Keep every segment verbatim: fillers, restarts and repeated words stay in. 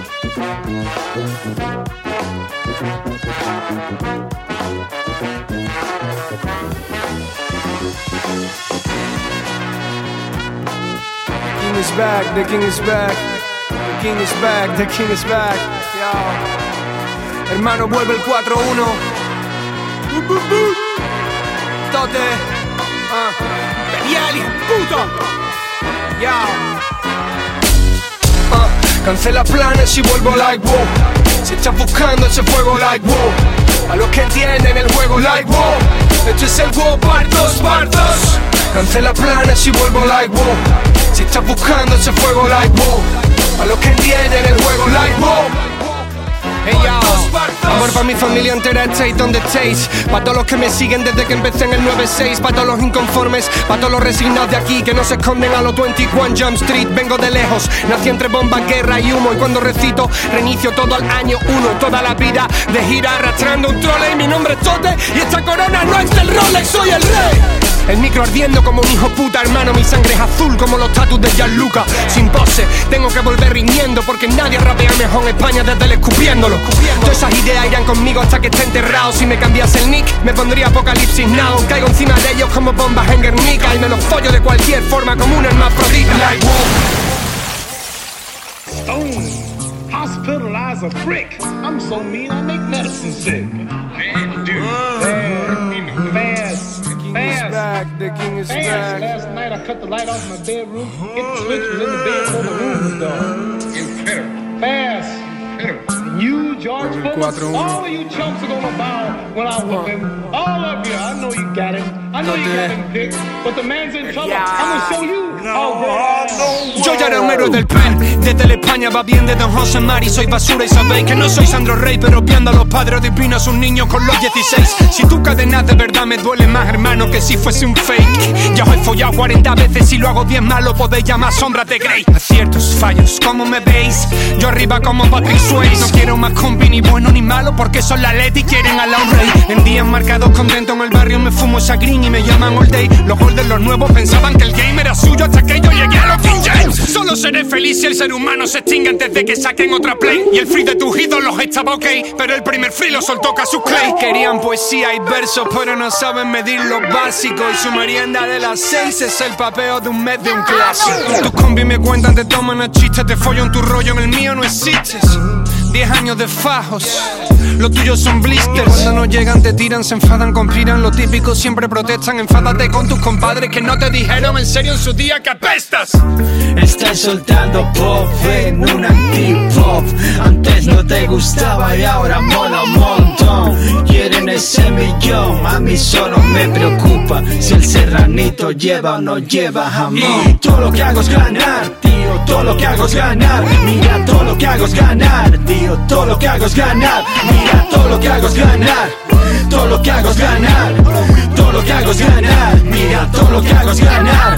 King is back, the king is back. The king is back, the king is back. Yo. Hermano, vuelve el cuatro uno. Uh, uh, uh. Tote. Ah. Beliali, puto. Yo. Ah. Cancela planes y vuelvo like wow. Si estás buscando ese fuego like wow. A los que entienden el juego like wow. Este es el wow, partos, partos. Cancela planes y vuelvo like wow. Si estás buscando ese fuego like wow. A los que entienden el juego like wow. Hey yo, amor pa' mi familia entera, estéis donde estéis. Pa' todos los que me siguen desde que empecé en el nueve seis. Pa' todos los inconformes, pa' todos los resignados de aquí que no se esconden a los veintiuno Jump Street. Vengo de lejos, nací entre bombas, guerra y humo. Y cuando recito, reinicio todo al año uno. Toda la vida de gira arrastrando un trole. Y mi nombre es Tote y esta corona no es del Rolex, soy el rey. El micro ardiendo como un hijo puta, hermano. Mi sangre es azul como los tatus de Gianluca. Sin pose, tengo que volver riñendo porque nadie rapea mejor en España desde el escupiéndolo. Todas esas ideas irán conmigo hasta que esté enterrado. Si me cambias el nick, me pondría Apocalipsis Now. Caigo encima de ellos como bombas en Guernica y me los follo de cualquier forma como un hermafrodita. Like Stone, hospitalize a brick. I'm so mean I make medicine sick. Man, dude, uh, fast. Fast. Back, the king is Fast. back. Last night I cut the light off my bedroom. Hit the switch, was in the bed before the room was done. Incredible. Fast. Incredible. You, George Foreman, all of you chumps are gonna bow when I whip him. All of you. I know you got him. I know you got him picked. But the man's in trouble. I'm gonna show you. Oh, bro. Yo ya era un héroe del pen. Desde la España va bien de Don José Mari. Soy basura y sabéis que no soy Sandro Rey, pero viendo a los padres divinos un niño con los dieciséis. Si tu cadena de verdad me duele más, hermano, que si fuese un fake. Ya os he follado cuarenta veces y lo hago diez más, lo podéis llamar sombras de Grey. Aciertos, fallos, como me veis. Yo arriba como Patrick Swayze. No quiero más combi ni bueno ni malo porque son la Leti y quieren a la un rey. En días marcados contento en el barrio me fumo esa green y me llaman all day. Los golden, los nuevos pensaban que el game era suyo hasta que yo llegué a los King James. Solo seré feliz si el ser humano se extingue antes de que saquen otra play. Y el free de tus ídolos estaba ok, pero el primer free lo soltó Casus Clay. Querían poesía y versos, pero no saben medir lo básico. Y su merienda de las seis es el papeo de un mes de un clásico. Tus combis me cuentan, te toman a chistes, te follan tu rollo, en el mío no existes. Diez años de fajos, los tuyos son blisters. Cuando no llegan te tiran, se enfadan, conspiran. Lo típico siempre protestan, enfádate con tus compadres que no te dijeron en serio en su día que apestas. Estás soltando pop en un antipop. Antes no te gustaba y ahora mola un montón. Quieren ese millón, a mí solo me preocupa si el serranito lleva o no lleva jamón. Y todo lo que hago es ganar, tío, todo lo que hago es ganar. Mira, todo lo que hago es ganar, tío, todo lo que hago es ganar. Mira, todo lo que hago es ganar, todo lo que hago es ganar. Todo lo que hago es ganar, mira, todo lo que hago es ganar.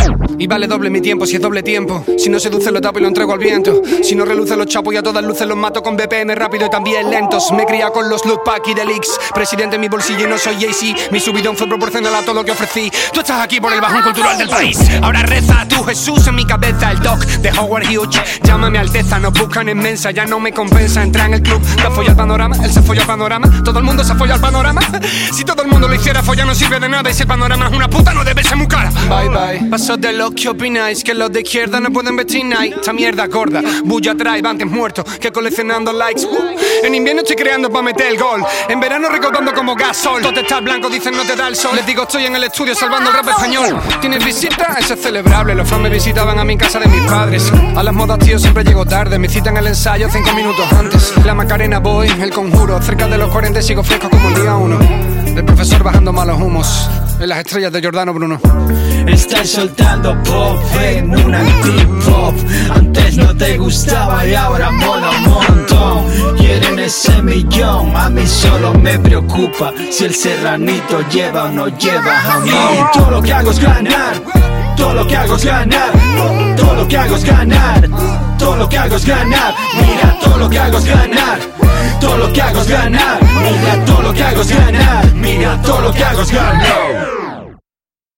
Y vale doble mi tiempo si es doble tiempo. Si no seduce lo tapo y lo entrego al viento. Si no reluce los chapos y a todas luces los mato con B P M rápido y también lentos. Me cría con los loot pack y delix. Presidente en mi bolsillo y no soy Jay-Z. Mi subidón fue proporcional a todo lo que ofrecí. Tú estás aquí por el bajón cultural del país. Ahora reza a tu Jesús en mi cabeza. El doc de Howard Hughes. Llámame Alteza, nos buscan en mensa. Ya no me compensa entrar en el club. Te folla el panorama, él se folla el panorama. Todo el mundo se folla el panorama. Si todo el mundo lo hiciera, follar no sirve de nada. Y si el panorama es una puta, no debe ser muy cara. Bye bye. Paso de lo que opináis, que los de izquierda no pueden vestir night. Esta mierda gorda, bulla trae antes muertos que coleccionando likes. uh, En invierno estoy creando pa' meter el gol. En verano recaudando como gasol. Todo está blanco, dicen no te da el sol. Les digo estoy en el estudio salvando el rap español. ¿Tienes visita? Eso es celebrable. Los fans me visitaban a mi casa de mis padres. A las modas tío siempre llego tarde. Me citan el ensayo cinco minutos antes. La Macarena voy, el conjuro. Cerca de los cuarenta sigo fresco como el día uno. El profesor bajando malos humos. En las estrellas de Giordano Bruno. Estás soltando pop en un antipop. Antes no te gustaba y ahora mola un montón. Quieren ese millón, a mí solo me preocupa si el serranito lleva o no lleva jamón. Y todo lo que hago es ganar, todo lo que hago es ganar, todo lo que hago es ganar, todo lo que hago es ganar. Mira, todo lo que hago es ganar, todo lo que hago es ganar. Mira, todo lo que hago es ganar. Mira, todo lo que hago es ganar.